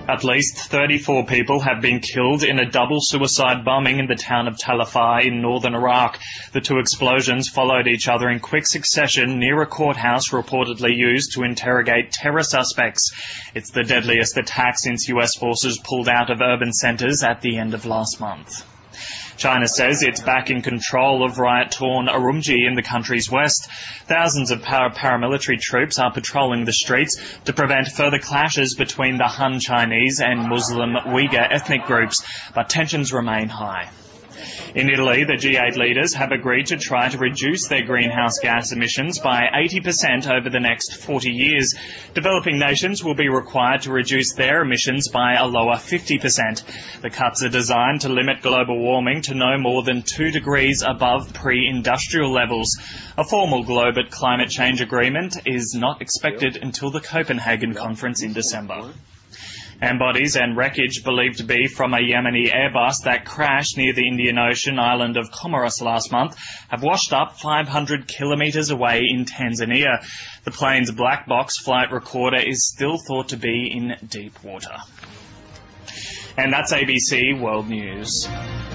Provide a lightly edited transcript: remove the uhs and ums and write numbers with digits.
At least 34 people have been killed in a double suicide bombing in the town of Tal Afar in northern Iraq. The two explosions followed each other in quick succession near a courthouse reportedly used to interrogate terror suspects. It's the deadliest attack since US forces pulled out of urban centres at the end of last month. China says it's back in control of riot-torn Urumqi in the country's west. Thousands of paramilitary troops are patrolling the streets to prevent further clashes between the Han Chinese and Muslim Uyghur ethnic groups, but tensions remain high. In Italy, the G8 leaders have agreed to try to reduce their greenhouse gas emissions by 80% over the next 40 years. Developing nations will be required to reduce their emissions by a lower 50%. The cuts are designed to limit global warming to no more than 2 degrees above pre-industrial levels. A formal global climate change agreement is not expected until the Copenhagen conference in December. And bodies and wreckage believed to be from a Yemeni Airbus that crashed near the Indian Ocean island of Comoros last month have washed up 500 kilometres away in Tanzania. The plane's black box flight recorder is still thought to be in deep water. And that's ABC World News.